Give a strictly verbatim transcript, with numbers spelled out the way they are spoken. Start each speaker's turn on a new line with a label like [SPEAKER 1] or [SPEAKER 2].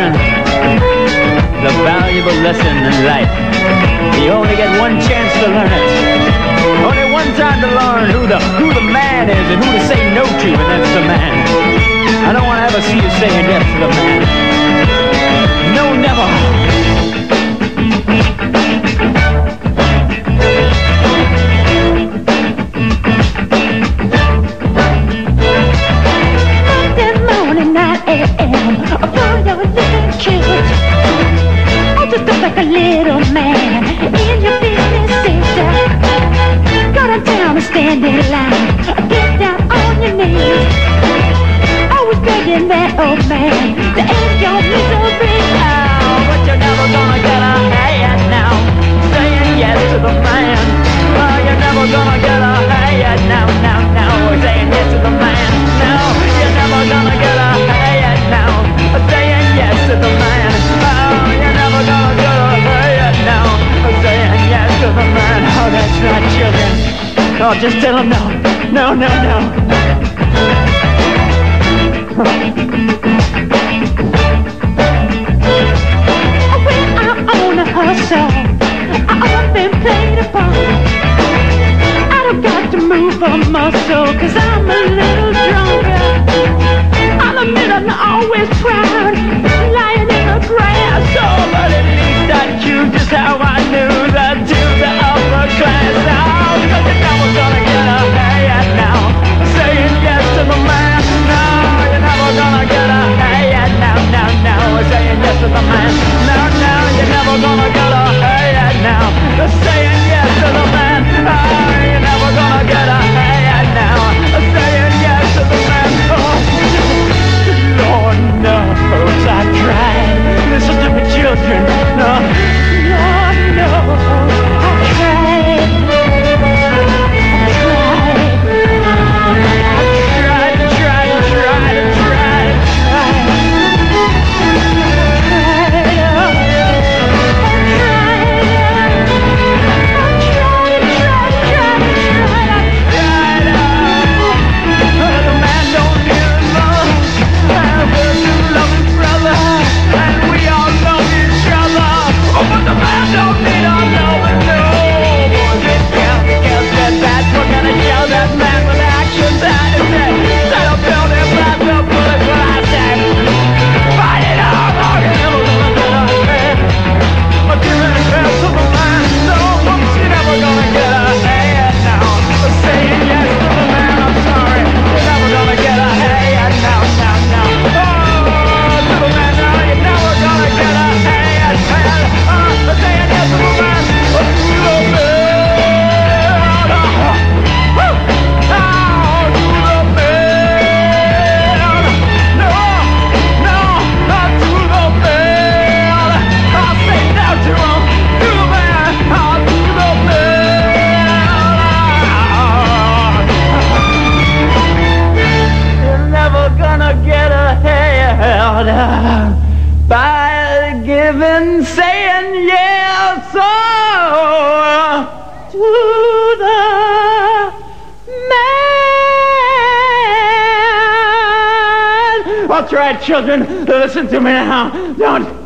[SPEAKER 1] man, the valuable lesson in life. You only get one chance to learn it. Only one time to learn who the who the man is and who to say no to, and that's the man. I don't want to ever see you saying yes to the man. No, never.
[SPEAKER 2] Like a little man in your business center. Go downtown and stand in line. Get down on your knees. Always begging that old man to end your misery.
[SPEAKER 1] Oh, but you're never gonna get a hey now. Saying yes to the man. Oh, you're never gonna get a hey now, now, now. Saying yes to the man. No, you're never gonna get a hey now. Saying yes to the man. Oh, you're never gonna get now, saying yes to the man. Oh, that's right, children. Oh, just tell them no, no, no, no.
[SPEAKER 2] When I'm on a hustle, I've been played upon. I don't got to move a muscle, cause I'm a little drunker. I'll admit I'm not always proud, lying in the grass.
[SPEAKER 1] Oh, but at least I choose just how I knew that to the upper class. Now, because you're never gonna get a hey now. Saying yes to the man. No, you're never gonna get a hey now, now, now. Saying yes to the man. No, no, you're never gonna get a hey now. Saying yes to the man. Oh, you're never gonna get a hey now. Saying yes to the man. Oh, Lord knows I tried. Listen to me, children. No, Lord knows I tried. I tried. I tried, tried, tried, tried, tried. By giving, saying yes oh, to the man. That's right, children. Listen to me now. Don't.